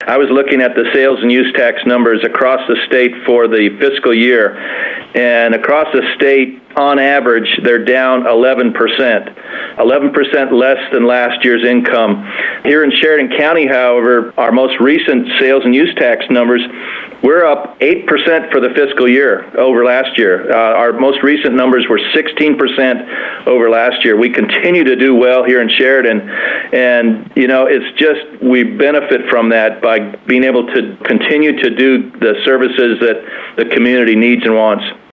I was looking at the sales and use tax numbers across the state for the fiscal year, and across the state, on average, they're down 11%. 11% less than last year's income. Here in Sheridan County, however, our most recent sales and use tax numbers, we're up 8% for the fiscal year over last year. Our most recent numbers were 16% over last year. We continue to do well here in Sheridan, and it's just we benefit from that by being able to continue to do the services that the community needs and wants.